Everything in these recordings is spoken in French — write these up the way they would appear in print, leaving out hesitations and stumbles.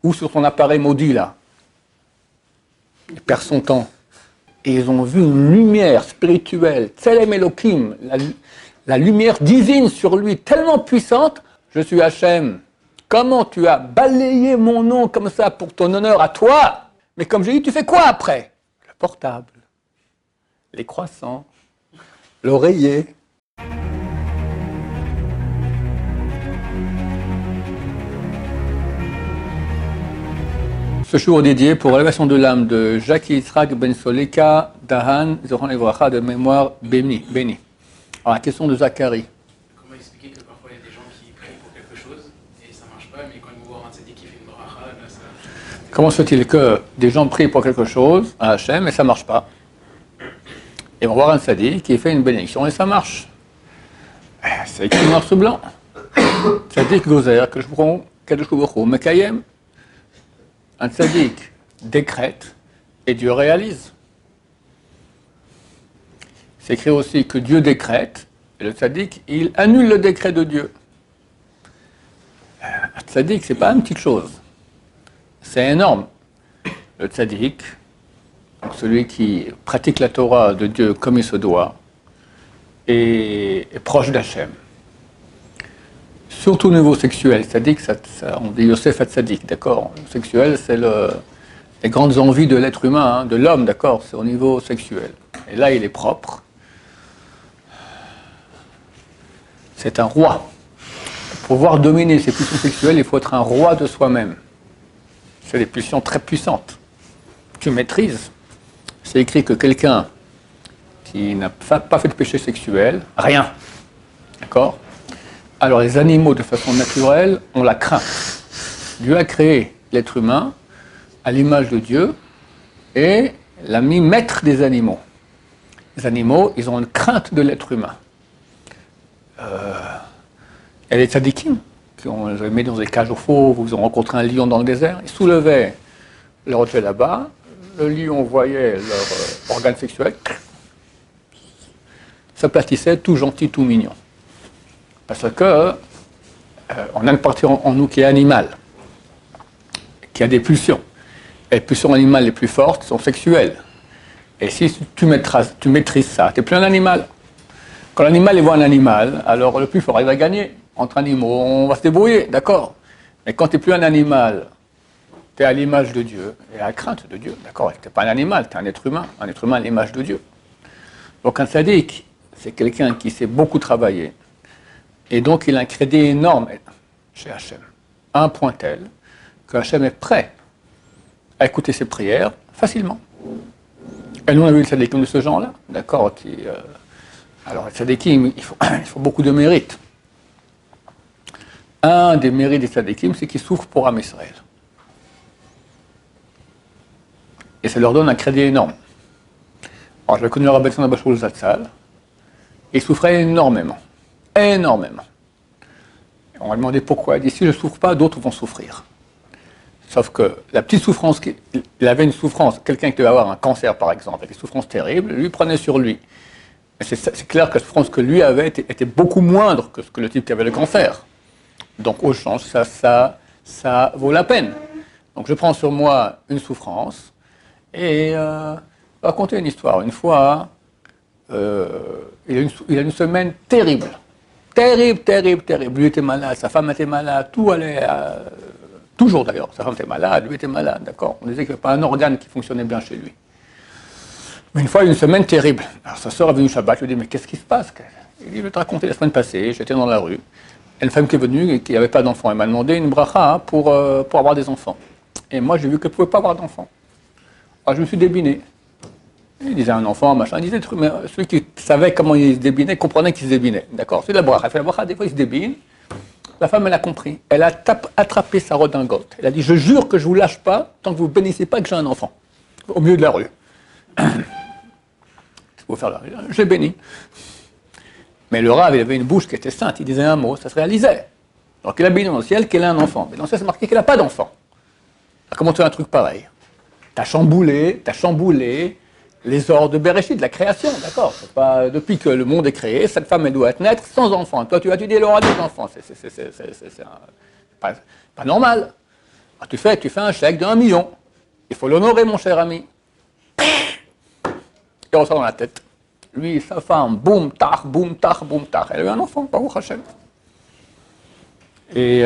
ou sur son appareil maudit là. Il perd son temps. Et ils ont vu une lumière spirituelle, Tselem Elohim, la lumière divine sur lui, tellement puissante. Je suis Hachem. Comment tu as balayé mon nom comme ça pour ton honneur à toi? Mais comme j'ai dit, tu fais quoi après? Le portable, les croissants, l'oreiller. Ce jour est dédié pour l'élévation de l'âme de Jacques Yitzhak Ben Soleka Dahan, Zoran Evracha, de mémoire béni. Alors la question de Zacharie. Comment expliquer que parfois il y a des gens qui prient pour quelque chose et ça ne marche pas, mais quand ils voient un tzaddik qui fait une bracha, là ça... Comment se fait-il que des gens prient pour quelque chose à Hachem et ça ne marche pas? Et on va voir un tzaddik qui fait une bénédiction et ça marche. C'est écrit noir sur blanc. Tzaddik gozer, que je prends, Kadosh Baruch Hu Mekayem. Un tzaddik décrète et Dieu réalise. C'est écrit aussi que Dieu décrète et le tzaddik, il annule le décret de Dieu. Un tzaddik, c'est pas une petite chose. C'est énorme. Le tzaddik, donc celui qui pratique la Torah de Dieu comme il se doit, est proche d'Hachem. Surtout au niveau sexuel, tzaddik, on dit Yosef HaTzadik, d'accord? Le sexuel, c'est les grandes envies de l'être humain, hein, de l'homme, d'accord? C'est au niveau sexuel. Et là, il est propre. C'est un roi. Pour pouvoir dominer ses pulsions sexuelles, il faut être un roi de soi-même. C'est des pulsions très puissantes. Tu maîtrises. C'est écrit que quelqu'un qui n'a pas fait de péché sexuel, rien, d'accord? Alors les animaux, de façon naturelle, ont la crainte. Dieu a créé l'être humain à l'image de Dieu et l'a mis maître des animaux. Les animaux, ils ont une crainte de l'être humain. Il y a des tzadikim qui les mis dans des cages au fauve, vous ont rencontré un lion dans le désert, ils soulevaient leur objet là-bas, le lion voyait leur organe sexuel, s'aplatissait tout gentil, tout mignon. Parce que on a une partie en nous qui est animale, qui a des pulsions. Et les pulsions animales les plus fortes sont sexuelles. Et si tu maîtrises ça, tu n'es plus un animal. Quand l'animal voit un animal, alors le plus fort, il va gagner. Entre animaux, on va se débrouiller, d'accord. Mais quand tu n'es plus un animal, tu es à l'image de Dieu et à la crainte de Dieu, d'accord. Tu n'es pas un animal, tu es un être humain à l'image de Dieu. Donc un tzaddik, c'est quelqu'un qui sait beaucoup travailler. Et donc, il a un crédit énorme chez Hachem. À un point tel que Hachem est prêt à écouter ses prières facilement. Et nous, on a vu le tzadikim de ce genre-là, d'accord. Alors, le tzadikim, il faut beaucoup de mérite. Un des mérites des tzadikim, c'est qu'ils souffrent pour Am Israël. Et ça leur donne un crédit énorme. Alors, j'avais connu le Rabbi Tzon Abashul Zatzal, il souffrait énormément. Énormément. On m'a demandé pourquoi. Il dit, si je ne souffre pas, d'autres vont souffrir. Sauf que la petite souffrance, il avait une souffrance, quelqu'un qui devait avoir un cancer par exemple, avec une souffrance terrible, lui prenait sur lui. Mais c'est clair que la souffrance que lui avait était beaucoup moindre que ce que le type qui avait le cancer. Donc au change, ça vaut la peine. Donc je prends sur moi une souffrance et je vais raconter une histoire. Une fois, il a une semaine terrible. Terrible. Lui était malade, sa femme était malade, tout allait... toujours d'ailleurs, sa femme était malade, lui était malade, d'accord. On disait qu'il n'y avait pas un organe qui fonctionnait bien chez lui. Mais une fois, une semaine terrible. Alors sa sœur est venue Shabbat, je lui ai dit, mais qu'est-ce qui se passe? Il dit, je vais te raconter la semaine passée, j'étais dans la rue. Et une femme qui est venue et qui n'avait pas d'enfant, elle m'a demandé une bracha pour avoir des enfants. Et moi, j'ai vu qu'elle ne pouvait pas avoir d'enfants. Alors je me suis débiné. Il disait un enfant, machin, il disait des trucs, mais celui qui savait comment il se débinait, comprenait qu'il se débinait. D'accord? C'est la bracha. Elle fait la bracha, des fois il se débine. La femme, elle a compris. Elle a attrapé sa redingote. Elle a dit, je jure que je ne vous lâche pas tant que vous ne bénissez pas que j'ai un enfant. Au milieu de la rue. Faut faire la rue. J'ai béni. Mais le Rav, il avait une bouche qui était sainte. Il disait un mot, ça se réalisait. Donc il a béni dans le ciel qu'elle a un enfant. Mais dans le ciel, c'est marqué qu'elle n'a pas d'enfant. Alors, comment tu as un truc pareil? T'as chamboulé les ordres de Bereshit, de la création, d'accord? C'est pas depuis que le monde est créé, cette femme elle doit naître sans enfant. Toi tu as étudié l'aura des enfants, c'est pas normal. Tu fais un chèque de 1 million. Il faut l'honorer, mon cher ami. Il ressort dans la tête. Lui, sa femme, boum, tard, boum, tard, boum, tard. Elle a eu un enfant, Baruch Hashem. Et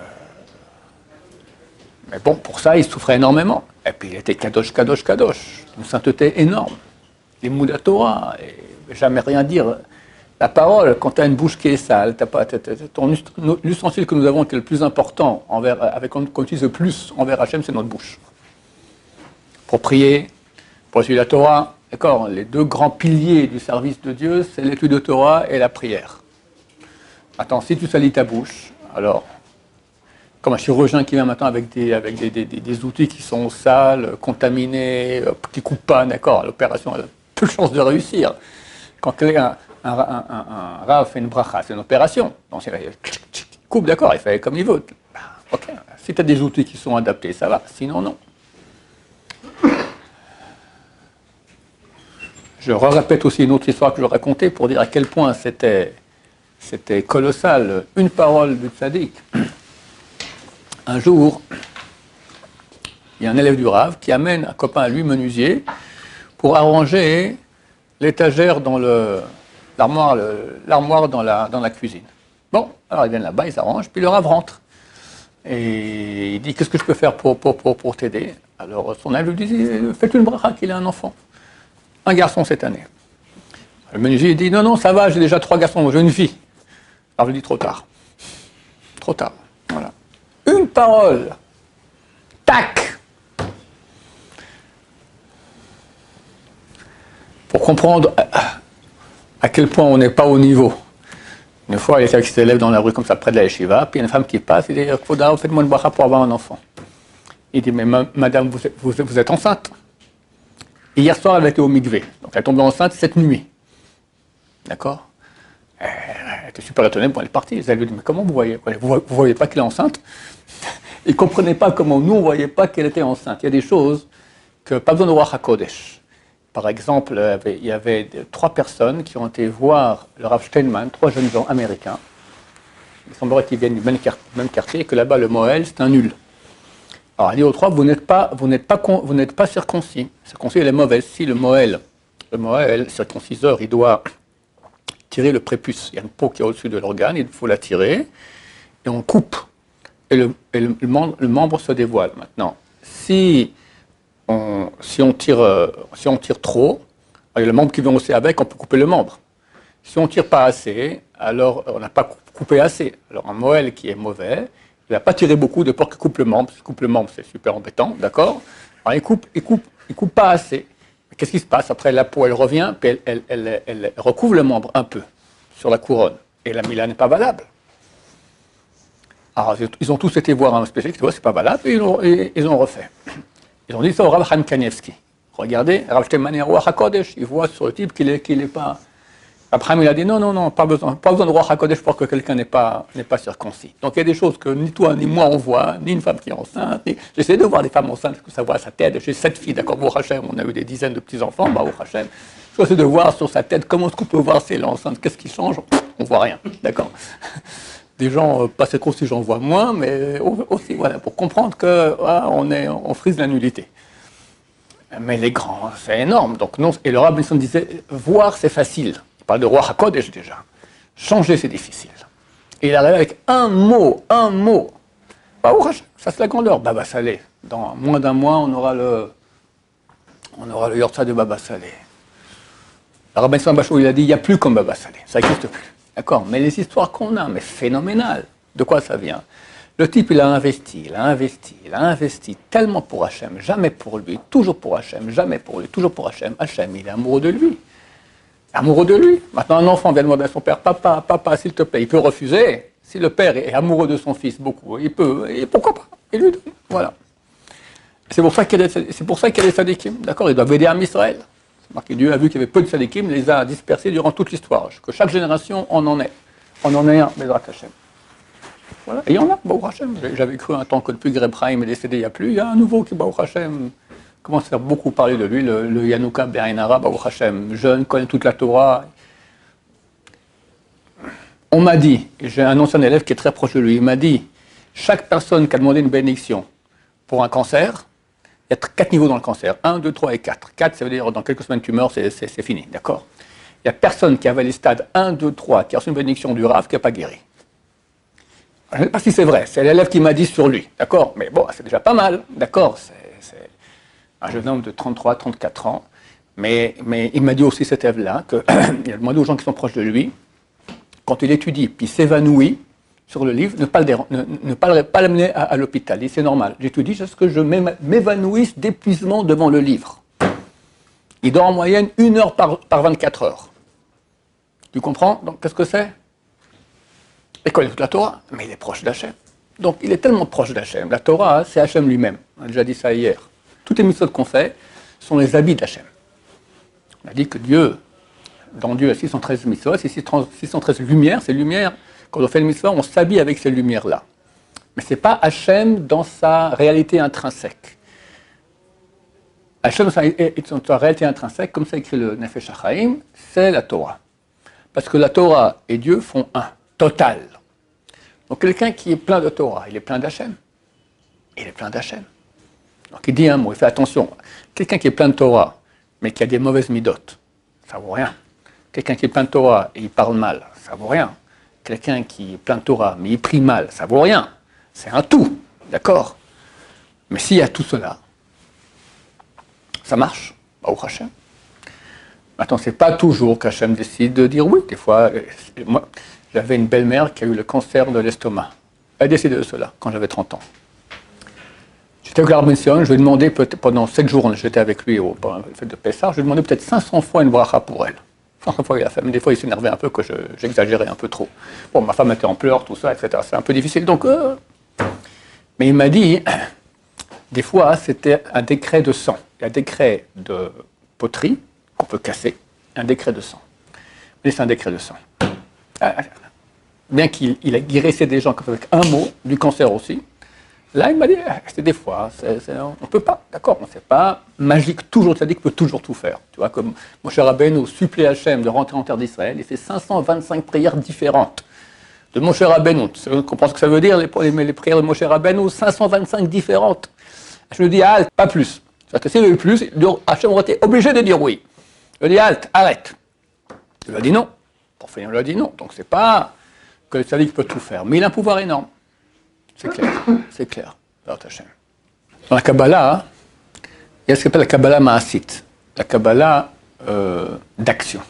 mais bon, pour ça, il souffrait énormément. Et puis, il était kadosh, kadosh, kadosh. Une sainteté énorme. Les Mouda Torah, et jamais rien dire. La parole, quand tu as une bouche qui est sale, ton l'ustensile que nous avons qui est le plus important, qu'on utilise le plus envers Hachem, c'est notre bouche. Pour prier, pour suivre la Torah, d'accord, les deux grands piliers du service de Dieu, c'est l'étude de Torah et la prière. Attends, si tu salis ta bouche, alors, comme un chirurgien qui vient maintenant avec des outils qui sont sales, contaminés, qui ne coupent pas, d'accord, l'opération a peu de chances de réussir. Quand un rav fait une bracha, c'est une opération. Donc, il coupe, d'accord, il fait comme il veut. Ok, si tu as des outils qui sont adaptés, ça va, sinon non. Je répète aussi une autre histoire que je racontais pour dire à quel point c'était colossal. Une parole du tzaddik. Un jour, il y a un élève du Rav qui amène un copain à lui, menuisier, pour arranger l'étagère dans l'armoire dans la cuisine. Bon, alors ils viennent là-bas, ils s'arrangent, puis le Rav rentre. Et il dit, qu'est-ce que je peux faire pour t'aider? Alors son élève lui dit, faites une bracha qu'il a un enfant. Un garçon cette année. Le menuisier dit, non, ça va, j'ai déjà 3 garçons, j'ai une fille. Alors je lui dis, trop tard. Trop tard, voilà. Une parole. Tac. Pour comprendre à quel point on n'est pas au niveau. Une fois, il était avec ses élèves dans la rue comme ça, près de la yeshiva, puis il y a une femme qui passe, il dit, faites-moi une bracha pour avoir un enfant. Il dit, mais madame, vous êtes enceinte. Et hier soir, elle était au mikvé. Donc elle est tombée enceinte cette nuit. D'accord? Elle était super étonnée, bon, elle est partie. Elle lui dit, mais comment vous voyez? Vous ne voyez pas qu'elle est enceinte? Ils ne comprenaient pas comment nous, on ne voyait pas qu'elle était enceinte. Il y a des choses que pas besoin de voir à Kodesh. Par exemple, il y avait 3 personnes qui ont été voir le Rav Steinman, 3 jeunes gens américains. Il semblerait qu'ils viennent du même quartier et que là-bas, le Moël, c'est un nul. Alors, il dit aux 3, vous n'êtes pas circoncis. Circoncis, elle est mauvaise. Si le Moël, circonciseur, il doit tirer le prépuce. Il y a une peau qui est au-dessus de l'organe, il faut la tirer, et on coupe. Et le membre se dévoile. Maintenant, si on tire trop, il y a le membre qui vient aussi avec, on peut couper le membre. Si on ne tire pas assez, alors on n'a pas coupé assez. Alors un Moël qui est mauvais, il ne va pas tirer beaucoup de peur qu'il coupe le membre. S'il coupe le membre, c'est super embêtant, d'accord? Alors il coupe pas assez. Mais qu'est-ce qui se passe? Après, la peau, elle revient, puis elle recouvre le membre un peu sur la couronne. Et la Mila n'est pas valable. Alors, ils ont tous été voir un spécialiste, qui dit, c'est pas valable, et ils ont refait. Ils ont dit ça au Rav Chaim Kanievski. Regardez, Rav Steinman et Ruach HaKodesh, il voit sur le type qu'il est pas... Rav Chaim, il a dit, non, pas besoin de Ruach HaKodesh pour que quelqu'un n'est pas circoncis. Donc, il y a des choses que ni toi, ni moi, on voit, ni une femme qui est enceinte. J'essaie de voir des femmes enceintes, parce que ça voit sa tête. J'ai 7 filles, d'accord, Baruch Hashem, on a eu des dizaines de petits-enfants, Baruch Hashem. J'essaie de voir sur sa tête, comment est-ce qu'on peut voir si elle est enceinte, qu'est-ce qui change? On voit rien, d'accord. Des gens pas circoncis, j'en vois moins, mais aussi, voilà, pour comprendre on frise la nullité. Mais les grands, c'est énorme. Donc non, et le Rav Benson disait, voir c'est facile. Il parle de Ruach HaKodesh déjà. Changer c'est difficile. Et il arrive avec un mot. Bah, ça c'est la grandeur. Baba Salé. Dans moins d'un mois, on aura le Yortza de Baba Salé. Le Rav Benson Bachou, il a dit, il n'y a plus comme Baba Salé. Ça n'existe plus. D'accord, mais les histoires qu'on a, mais phénoménales. De quoi ça vient? Le type, il a investi tellement pour Hachem, jamais pour lui, toujours pour Hachem, jamais pour lui, toujours pour Hachem. Hachem, il est amoureux de lui. Amoureux de lui. Maintenant, un enfant vient demander à son père, papa, s'il te plaît, il peut refuser. Si le père est amoureux de son fils beaucoup, il peut, et pourquoi pas? Il lui donne. Voilà. C'est pour ça qu'il y a des tzadikim. D'accord, ils doivent aider Am Israël. Dieu a vu qu'il y avait peu de tzadikim, les a dispersés durant toute l'histoire. Que chaque génération en en est. On en est un, Bezrat Hashem. Voilà. Et il y en a, Baruch Hashem. J'avais cru un temps que depuis que Reb Chaim est décédé, il n'y a plus. Il y a un nouveau qui, Baruch Hashem, commence à faire beaucoup parler de lui, le Yanouka Berinara, Baruch Hashem, jeune, connaît toute la Torah. On m'a dit, j'ai un ancien élève qui est très proche de lui, il m'a dit, chaque personne qui a demandé une bénédiction pour un cancer, il y a 4 niveaux dans le cancer. 1, 2, 3 et 4. 4, ça veut dire dans quelques semaines tu meurs, c'est fini, d'accord? Il n'y a personne qui avait les stades 1, 2, 3, qui a reçu une bénédiction du Rav, qui n'a pas guéri. Je ne sais pas si c'est vrai, c'est l'élève qui m'a dit sur lui, d'accord? Mais bon, c'est déjà pas mal, d'accord? C'est un jeune homme de 33, 34 ans, mais il m'a dit aussi cet élève-là, qu'il a demandé aux gens qui sont proches de lui, quand il étudie, puis s'évanouit sur le livre, ne pas l'amener à l'hôpital. Il dit, c'est normal, j'étudie jusqu'à ce que je m'évanouisse d'épuisement devant le livre. Il dort en moyenne 1 heure par 24 heures. Tu comprends? Donc, qu'est-ce que c'est? Il connaît toute la Torah, mais il est proche d'Hachem. Donc, il est tellement proche d'Hachem. La Torah, c'est Hachem lui-même. On a déjà dit ça hier. Toutes les mitzvot qu'on fait sont les habits d'Hachem. On a dit que Dieu, dans Dieu, il y a 613 mitzvot, c'est 613 lumières. Ces lumières, quand on fait le mitzvot, on s'habille avec ces lumières-là. Mais ce n'est pas Hachem dans sa réalité intrinsèque. Hachem dans sa réalité intrinsèque, comme ça écrit le Nefesh HaChaim, c'est la Torah. Parce que la Torah et Dieu font un, total. Donc quelqu'un qui est plein de Torah, il est plein d'Hachem. Il est plein d'Hachem. Donc il dit un mot, il fait attention. Quelqu'un qui est plein de Torah, mais qui a des mauvaises midotes, ça vaut rien. Quelqu'un qui est plein de Torah et il parle mal, ça vaut rien. Quelqu'un qui est plein de Torah, mais il prie mal, ça vaut rien. C'est un tout, d'accord? Mais s'il y a tout cela, ça marche, au Hachem. Maintenant, c'est pas toujours qu'Hachem décide de dire oui. Des fois, moi, j'avais une belle-mère qui a eu le cancer de l'estomac. Elle a décidé de cela quand j'avais 30 ans. J'étais au Glarbension, je lui ai demandé pendant 7 jours, j'étais avec lui au fête de Pessah, je lui ai demandé peut-être 500 fois une bracha pour elle. 500 fois il a fait, mais des fois il s'énervait un peu que j'exagérais un peu trop. Bon, ma femme était en pleurs, tout ça, etc. C'est un peu difficile, donc... Mais il m'a dit, des fois c'était un décret de sang. Il y a un décret de poterie qu'on peut casser, un décret de sang. Mais c'est un décret de sang. Bien qu'il a guérissé des gens avec un mot, du cancer aussi, là, il m'a dit, c'est des fois, on ne peut pas, d'accord, c'est pas magique, toujours, ça dit qu'il peut toujours tout faire. Tu vois, comme Moshe Rabbeinu supplie Hachem de rentrer en terre d'Israël, il fait 525 prières différentes de Moshe Rabbeinu. Tu comprends ce que ça veut dire, les prières de Moshe Rabbeinu, 525 différentes. Je lui dis, halte, pas plus. Parce que s'il y avait eu plus, Hachem aurait été obligé de dire oui. Je lui dis, halte, arrête. Il lui a dit non. Pour finir, il lui a dit non. Donc c'est pas que le tzaddik peut tout faire, mais il a un pouvoir énorme. C'est clair, c'est clair. Dans la Kabbalah, il y a ce qu'on appelle la Kabbalah Ma'asit, la Kabbalah d'action.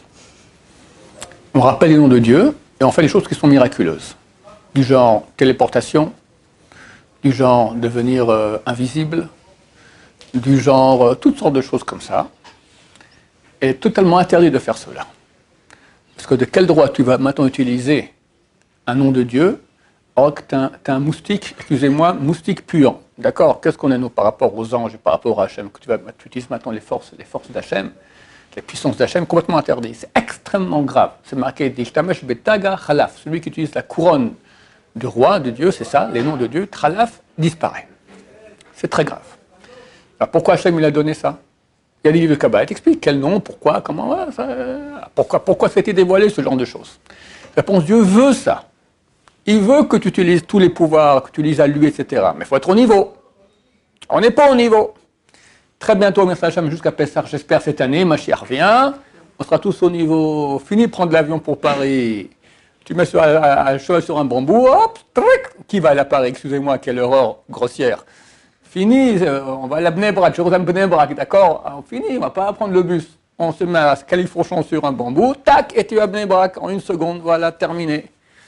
On rappelle les noms de Dieu et on fait des choses qui sont miraculeuses. Du genre téléportation, du genre devenir invisible, du genre toutes sortes de choses comme ça. Il est totalement interdit de faire cela. Parce que de quel droit tu vas maintenant utiliser un nom de Dieu alors que tu es un moustique, excusez-moi, moustique puant. D'accord? Qu'est-ce qu'on est nous par rapport aux anges et par rapport à Hachem? Que tu utilises maintenant les forces d'Hachem, les puissances d'Hachem, complètement interdit. C'est extrêmement grave. C'est marqué Dishtamesh betaga chalaf. Celui qui utilise la couronne du roi, de Dieu, c'est ça, les noms de Dieu, chalaf disparaît. C'est très grave. Alors pourquoi Hachem il a donné ça? Il y a des livres de Kabbalah, t'explique quel nom, pourquoi, comment, pourquoi ça a été dévoilé, ce genre de choses. La réponse, Dieu veut ça. Il veut que tu utilises tous les pouvoirs, que tu utilises à lui, etc. Mais il faut être au niveau. On n'est pas au niveau. Très bientôt, merci Hachem, jusqu'à Pessah, j'espère cette année, Mashiach revient, on sera tous au niveau. Fini de prendre l'avion pour Paris. Tu mets un cheval sur un bambou, hop, tric, qui va à Paris? Excusez-moi, quelle horreur grossière. Fini, on va à la Bnei Brak, Jérusalem Bnei Brak, d'accord? On finit, on ne va pas prendre le bus. On se met à Califourchon sur un bambou, tac, et tu es à Bnei Brak en 1 seconde, voilà, terminé.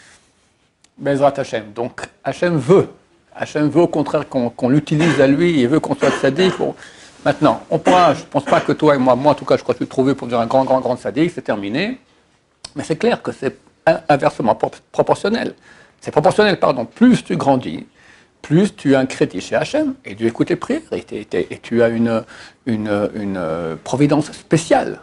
Bezrat Hachem. Donc Hachem veut au contraire qu'on l'utilise à lui, il veut qu'on soit sadique. Bon. Maintenant, on pourra, je ne pense pas que toi et moi en tout cas, je crois que je suis trouvé pour dire un grand sadique, c'est terminé. Mais c'est clair que c'est inversement proportionnel. C'est proportionnel, pardon. Plus tu grandis, plus tu as un crédit chez Hachem, et Dieu écoute tes prières, et tu as une providence spéciale.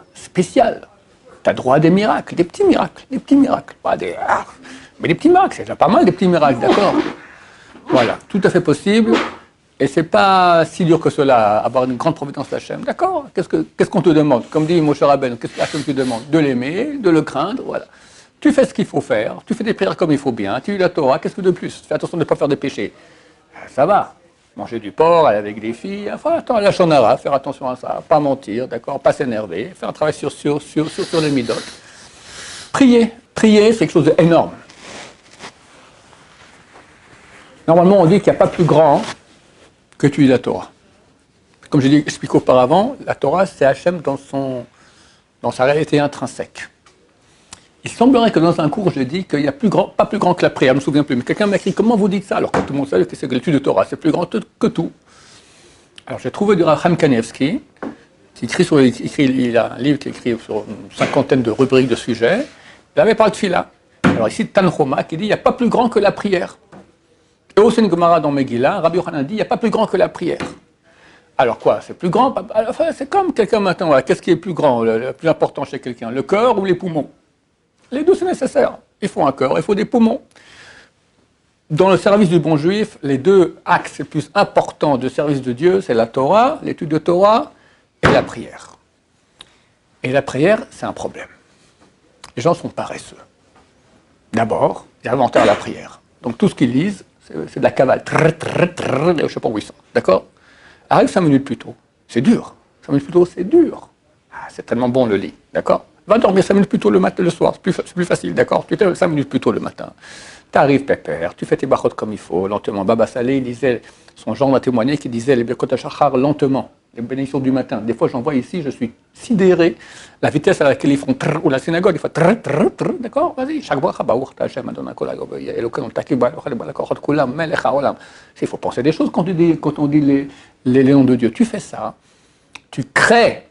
Tu as droit à des miracles, des petits miracles. Pas des... Mais des petits miracles, c'est déjà pas mal des petits miracles, d'accord? Voilà, tout à fait possible. Et c'est pas si dur que cela, avoir une grande providence d'Hachem. D'accord? Qu'est-ce qu'on te demande? Comme dit Moshe Rabbeinu, qu'est-ce qu'Hachem te demande? De l'aimer, de le craindre, voilà. Tu fais ce qu'il faut faire, tu fais des prières comme il faut bien, tu lis la Torah, qu'est-ce que de plus? Fais attention de ne pas faire des péchés. Ça va. Manger du porc, aller avec des filles, enfin, attends, la shonara, faire attention à ça, pas mentir, d'accord, pas s'énerver, faire un travail sur les midotes. Prier, c'est quelque chose d'énorme. Normalement, on dit qu'il n'y a pas plus grand que tu lis la Torah. Comme je l'ai expliqué auparavant, la Torah, c'est Hachem dans sa réalité intrinsèque. Il semblerait que dans un cours, j'ai dit qu'il n'y a pas plus grand que la prière, je ne me souviens plus, mais quelqu'un m'a écrit « Comment vous dites ça » alors que tout le monde sait que c'est l'étude de Torah, c'est plus grand que tout. Alors j'ai trouvé du Rav Chaim Kanievski, il a un livre qui écrit sur une cinquantaine de rubriques de sujets, il avait parlé de Fila. Alors ici, Tanchuma, qui dit « Il n'y a pas plus grand que la prière ». Et au Sen Gemara dans Megillah, Rabbi Yochanan dit « Il n'y a pas plus grand que la prière ». Alors quoi, c'est plus grand? Enfin, c'est comme quelqu'un maintenant, voilà. Qu'est-ce qui est plus grand, le plus important chez quelqu'un, le cœur ou les poumons? Les deux, c'est nécessaire. Il faut un cœur, il faut des poumons. Dans le service du bon juif, les deux axes les plus importants de service de Dieu, c'est la Torah, l'étude de Torah et la prière. Et la prière, c'est un problème. Les gens sont paresseux. D'abord, ils inventent la prière. Donc tout ce qu'ils lisent, c'est de la cavale. Je ne sais pas où ils sont. D'accord? Arrive 5 minutes plus tôt. C'est dur. 5 minutes plus tôt, c'est dur. Ah, c'est tellement bon le lit. D'accord? Va dormir 5 minutes plus tôt le soir, c'est plus facile, d'accord? Tu te lèves 5 minutes plus tôt le matin. Tu arrives pépère, tu fais tes barottes comme il faut, lentement. Baba Saleh, il disait, son genre m'a témoigné qu'il disait les Birkot HaShachar lentement, les bénédictions du matin. Des fois, j'en vois ici, je suis sidéré, la vitesse à laquelle ils font trrr, ou la synagogue, ils font trrr, trrr, trrr, d'accord? Vas-y, chaque bracha, baour, ta Hashem, Adonai Kol HaGoy, Elokeinu Takib, Balakot Kulam, Melech HaOlam. Il faut penser des choses quand on dit les noms de Dieu. Tu fais ça, tu crées.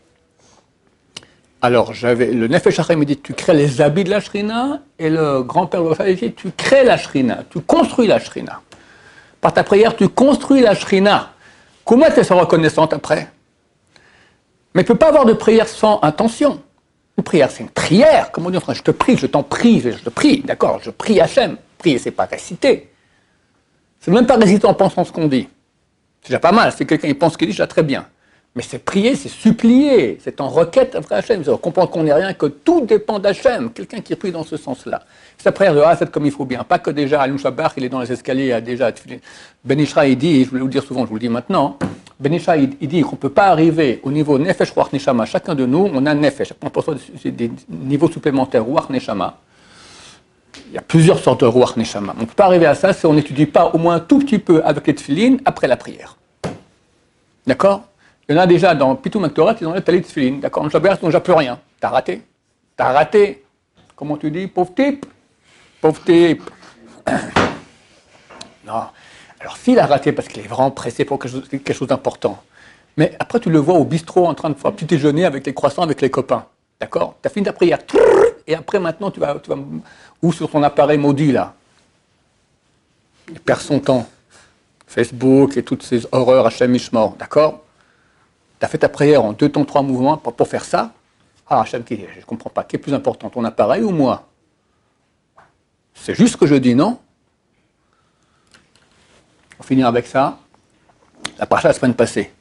Alors, le Nefesh HaChaim me dit, tu crées les habits de la Shrina, et le grand-père de dit, tu crées la Shrina, tu construis la Shrina. Par ta prière, tu construis la Shrina. Comment tu es reconnaissante après? Mais tu ne peux pas avoir de prière sans intention. Une prière, c'est une prière. Comme on dit en français, je te prie, je t'en prie, je te prie, d'accord? Je prie Hachem. Prier, c'est pas réciter. C'est même pas réciter en pensant ce qu'on dit. C'est déjà pas mal, si quelqu'un il pense ce qu'il dit, c'est déjà très bien. Mais c'est prier, c'est supplier, c'est en requête après Hachem. C'est comprendre qu'on n'est rien, que tout dépend d'Hachem. Quelqu'un qui prie dans ce sens-là. Sa prière de A, c'est comme il faut bien. Pas que déjà, Alun Shabbat, il est dans les escaliers, il a déjà. Ben Ishra, il dit, je voulais vous le dire souvent, je vous le dis maintenant, Ben Ishra, il dit qu'on ne peut pas arriver au niveau Nefesh, Ruach, Neshama. Chacun de nous, on a Nefesh. On pense des niveaux supplémentaires, Ruach, Neshama. Il y a plusieurs sortes de Ruach, Neshama. On ne peut pas arriver à ça si on n'étudie pas au moins un tout petit peu avec les tefilines après la prière. D'accord? Il y en a déjà dans Pitoum Torah, ils ont les talit tefilin. D'accord? En Shabbat, ils n'ont déjà plus rien. T'as raté. T'as raté. Comment tu dis? Pauvre type. Pauvre type. Non. Alors, s'il a raté parce qu'il est vraiment pressé pour quelque chose d'important, mais après, tu le vois au bistrot en train de faire petit déjeuner avec les croissants, avec les copains. D'accord? Tu as fini ta prière. Et après, maintenant, tu vas où sur ton appareil maudit, là? Il perd son temps. Facebook et toutes ces horreurs Hachem Ishmor. D'accord? Tu as fait ta prière en 2 temps, 3 mouvements pour faire ça. Ah, Hachem, je ne comprends pas. Qui est plus important, ton appareil ou moi? C'est juste ce que je dis, non? On finit avec ça. La paracha la semaine passée.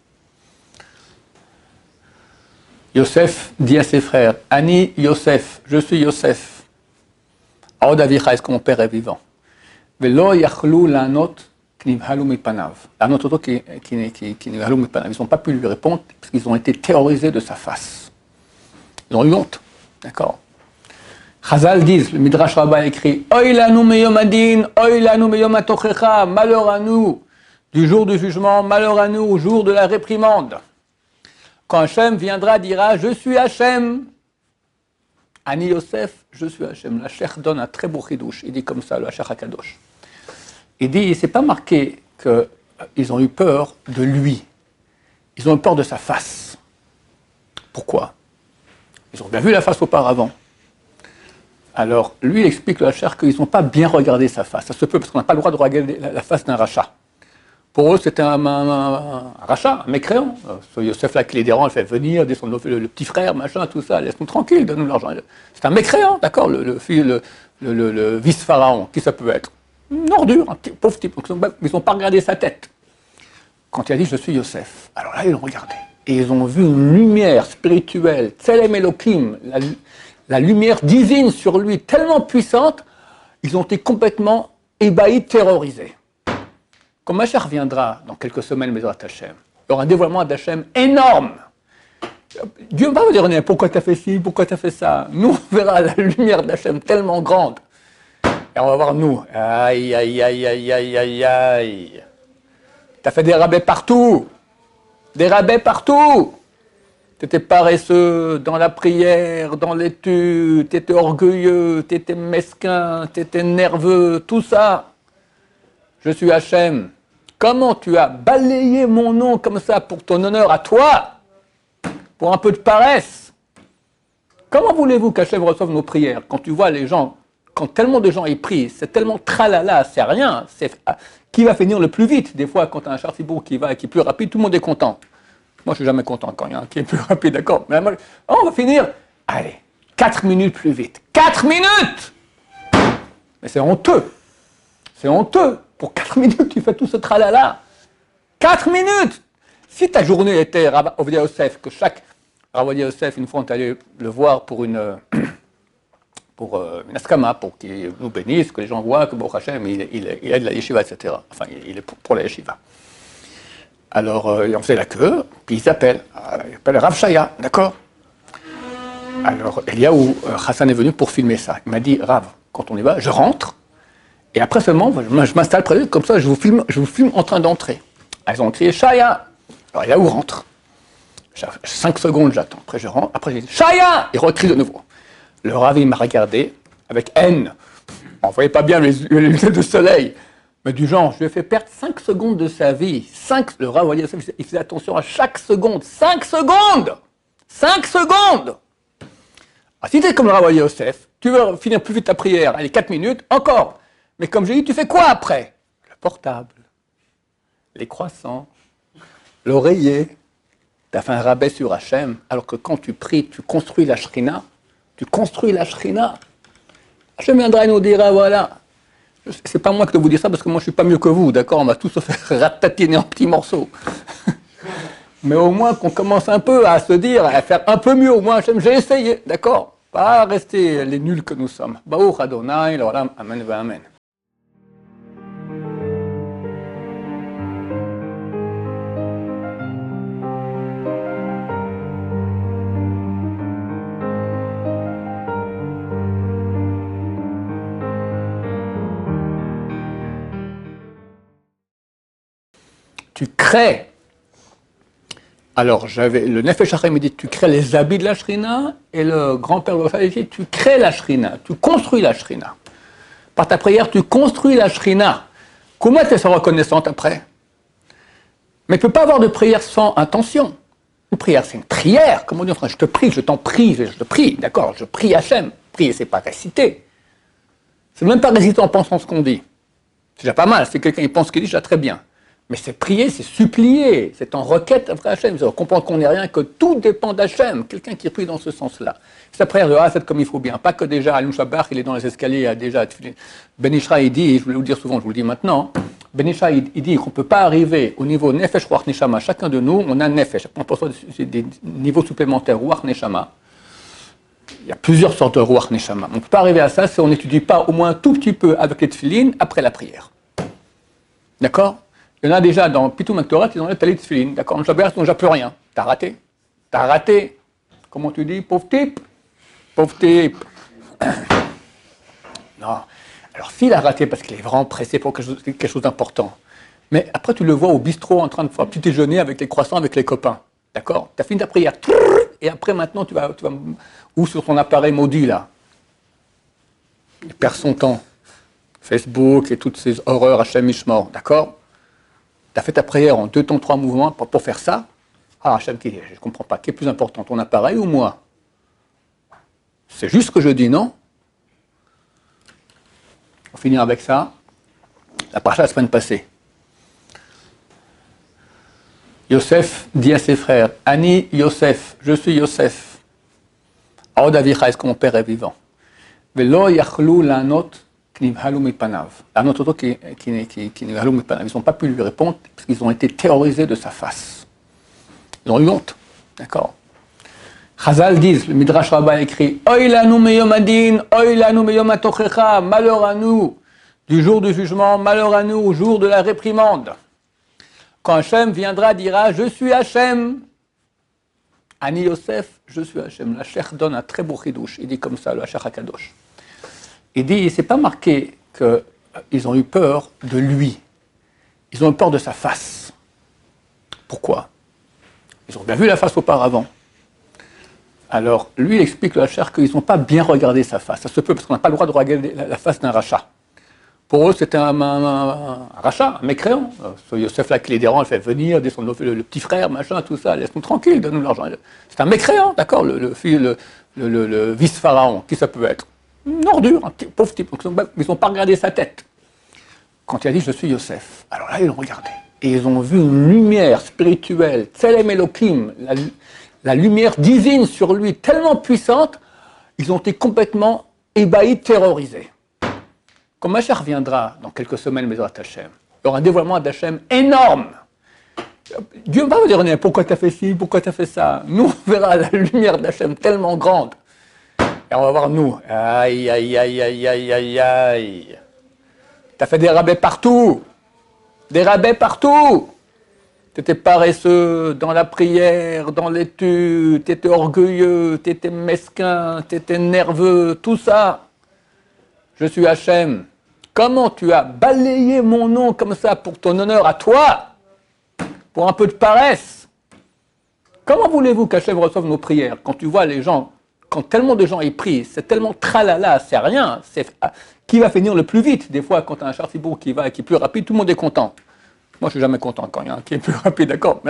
Yosef dit à ses frères, Ani Yosef, je suis Yosef. Aod Avicha, est-ce que mon père est vivant? Velo yachlou lanot knivhalu mipanav. Lanot oto knivhalu mipanav. Ils n'ont pas pu lui répondre parce qu'ils ont été terrorisés de sa face. Ils ont eu honte. D'accord? Chazal disent, le Midrash Rabbah écrit, Oy lanu meyom adin, oy lanu meyom atochecha, malheur à nous du jour du jugement, malheur à nous au jour de la réprimande. Quand Hachem viendra, dira, je suis Hachem. Ani Yosef, je suis Hachem. La Cheikh donne un très beau chidouche. Il dit comme ça, le Cheikh HaKadosh. Il dit, c'est pas marqué qu'ils ont eu peur de lui. Ils ont eu peur de sa face. Pourquoi? Ils ont bien vu la face auparavant. Alors, lui, il explique le Cheikh qu'ils n'ont pas bien regardé sa face. Ça se peut, parce qu'on n'a pas le droit de regarder la face d'un rachat. Pour eux, c'était un rachat, un mécréant. Ce Yosef là qui les dérange, il fait venir, descendre le petit frère, machin, tout ça, laisse-nous tranquille, donne-nous l'argent. C'est un mécréant, d'accord, le vice-pharaon. Qui ça peut être? Une ordure, un petit, pauvre type. Ils n'ont pas regardé sa tête. Quand il a dit je suis Yosef, alors là, ils l'ont regardé. Et ils ont vu une lumière spirituelle, Tselem Elohim, la lumière divine sur lui, tellement puissante, ils ont été complètement ébahis, terrorisés. Quand Mashiach viendra dans quelques semaines, Bezrat Hashem, il y aura un dévoilement d'Hachem énorme. Dieu ne va pas dire pourquoi tu as fait ci, pourquoi tu as fait ça. Nous, on verra la lumière d'Hachem tellement grande. Et on va voir nous. Aïe, aïe, aïe, aïe, aïe, aïe, aïe. Tu as fait des rabais partout. Des rabais partout. Tu étais paresseux dans la prière, dans l'étude, tu étais orgueilleux, tu étais mesquin, tu étais nerveux, tout ça. Je suis Hachem. Comment tu as balayé mon nom comme ça pour ton honneur à toi, pour un peu de paresse? Comment voulez-vous qu'Hachem reçoive nos prières? Quand tu vois les gens, quand tellement de gens y prient, c'est tellement tralala, c'est rien. C'est qui va finir le plus vite? Des fois, quand tu as un chartibourg qui va et qui est plus rapide, tout le monde est content. Moi, je suis jamais content quand il y en a un qui est plus rapide, d'accord? Mais moi, on va finir, allez, 4 minutes plus vite. 4 minutes! Mais c'est honteux. C'est honteux. Pour 4 minutes, tu fais tout ce tralala. 4 minutes! Si ta journée était Rav Ovadia Yosef, que chaque Rav Ovadia Yosef, une fois, on est allé le voir pour une askama, pour qu'il nous bénisse, que les gens voient que Baruch Hashem, il aide la yeshiva, etc. Enfin, il est pour la yeshiva. Alors, on faisait la queue, puis ils appellent. Ils appellent Rav Shaya, d'accord? Alors, Eliaou Hassan est venu pour filmer ça. Il m'a dit, Rav, quand on y va, je rentre, et après seulement, je m'installe près d'eux, comme ça, je vous filme en train d'entrer. Ils ont crié Shaya. Alors, Eliaou rentre. 5 secondes, j'attends. Après, je rentre. Après, j'ai dit Shaya. Il recrie de nouveau. Le Rav, il m'a regardé avec haine. On ne voyait pas bien les lunettes de soleil. Mais du genre, je lui ai fait perdre 5 secondes de sa vie. Le Rav, il faisait attention à chaque seconde. 5 secondes! 5 secondes! Ah, si tu es comme le Rav Yosef, tu veux finir plus vite ta prière, allez, 4 minutes, encore. Mais comme j'ai dit, tu fais quoi après? Le portable, les croissants, l'oreiller. Tu as fait un rabais sur Hachem, alors que quand tu pries, tu construis la shrina. Tu construis la shrina. Hachem viendra et nous dira, voilà. C'est pas moi qui dois vous dire ça, parce que moi je suis pas mieux que vous, d'accord? On va tous se faire ratatiner en petits morceaux. Mais au moins qu'on commence un peu à se dire, à faire un peu mieux, au moins Hachem, j'ai essayé, d'accord? Pas rester les nuls que nous sommes. Baruch Adonai, l'olam, amen va amen. Tu crées. Alors, le Nefesh HaChaim me dit, tu crées les habits de la Shrina, et le grand-père de la dit, tu crées la Shrina, tu construis la Shrina. Par ta prière, tu construis la Shrina. Comment tu es reconnaissante après? Mais tu ne peux pas avoir de prière sans intention. Une prière, c'est une prière. Comme on dit en français, je te prie, je t'en prie, je te prie, d'accord? Je prie Hachem. Prier, c'est pas réciter. C'est même pas réciter en pensant ce qu'on dit. C'est déjà pas mal. Si quelqu'un pense ce qu'il dit, déjà très bien. Mais c'est prier, c'est supplier, c'est en requête après Hachem. C'est comprendre qu'on n'est rien, que tout dépend d'Hachem. Quelqu'un qui prie dans ce sens-là. Sa prière de c'est comme il faut bien. Pas que déjà, Alun Shabbat, il est dans les escaliers, il a déjà. Ben Ishra, il dit, je voulais vous le dire souvent, je vous le dis maintenant, Ben Ishra, il dit qu'on ne peut pas arriver au niveau Nefesh, Ruach, Neshama. Chacun de nous, on a Nefesh. On pense des niveaux supplémentaires, Ruach, Neshama. Il y a plusieurs sortes de Ruach, Neshama. On ne peut pas arriver à ça si on n'étudie pas au moins un tout petit peu avec les tefilines après la prière. D'accord? Il y en a déjà dans Pitoum Aktorat, ils ont les talit tefilin. D'accord, en Shabbat, ils n'ont déjà plus rien. T'as raté. T'as raté. Comment tu dis? Pauvre type. Pauvre type. Non. Alors, s'il a raté parce qu'il est vraiment pressé pour quelque chose d'important, mais après, tu le vois au bistrot en train de faire un petit déjeuner avec les croissants, avec les copains. D'accord? Tu as fini ta prière. Et après, maintenant, tu vas où sur ton appareil maudit, là? Il perd son temps. Facebook et toutes ces horreurs Hachem Mishmor. D'accord? Tu as fait ta prière en 2 temps, 3 mouvements pour faire ça. Ah, Hachem, je ne comprends pas. Qui est plus important, ton appareil ou moi? C'est juste ce que je dis, non? On va finir avec ça. La paracha la semaine passée. Yosef dit à ses frères, Ani Yosef, je suis Yosef. Aod avicha, est-ce que mon père est vivant? Velo yachlou lanot. Ils n'ont pas pu lui répondre parce qu'ils ont été terrorisés de sa face. Ils ont eu honte. D'accord? Chazal disent, le Midrash Rabbah écrit, Oy lanu meyom adin, oy lanu meyom atochecha, malheur à nous du jour du jugement, malheur à nous au jour de la réprimande. Quand Hachem viendra, dira, je suis Hachem. Ani Yosef, je suis Hachem. La Cheikh donne un très beau chidouche. Il dit comme ça, le Cheikh HaKadosh. Il dit, c'est pas marqué qu'ils ont eu peur de lui. Ils ont eu peur de sa face. Pourquoi? Ils ont bien vu la face auparavant. Alors, lui, il explique le Cheikh qu'ils n'ont pas bien regardé sa face. Ça se peut, parce qu'on n'a pas le droit de regarder la face d'un rachat. Pour eux, c'était un rachat, un mécréant. Ce Yosef là qui les dérange, fait venir, le petit frère, machin, tout ça, laisse-nous tranquille, donne-nous l'argent. C'est un mécréant, d'accord, le vice-pharaon, qui ça peut être? Une ordure, un pauvre type. Ils n'ont pas regardé sa tête. Quand il a dit je suis Yosef, alors là, ils l'ont regardé. Et ils ont vu une lumière spirituelle, Tselem Elohim, la lumière divine sur lui, tellement puissante, ils ont été complètement ébahis, terrorisés. Quand Mashiach reviendra dans quelques semaines, Bezrat Hashem, il y aura un dévoilement d'Hachem énorme. Dieu ne va pas vous dire pourquoi tu as fait ci, pourquoi tu as fait ça. Nous, on verra la lumière d'Hachem tellement grande. Et on va voir nous. Aïe, aïe, aïe, aïe, aïe, aïe, aïe. Tu as fait des rabais partout. Des rabais partout. Tu étais paresseux dans la prière, dans l'étude, tu étais orgueilleux, tu étais mesquin, tu étais nerveux, tout ça. Je suis Hachem. Comment tu as balayé mon nom comme ça pour ton honneur à toi, pour un peu de paresse? Comment voulez-vous qu'Hachem reçoive nos prières? Quand tu vois les gens, quand tellement de gens y prient, c'est tellement tralala, c'est rien. Qui va finir le plus vite? Des fois, quand tu as un char Cibourg qui va et qui est plus rapide, tout le monde est content. Moi, je suis jamais content quand il y a un qui est plus rapide, d'accord?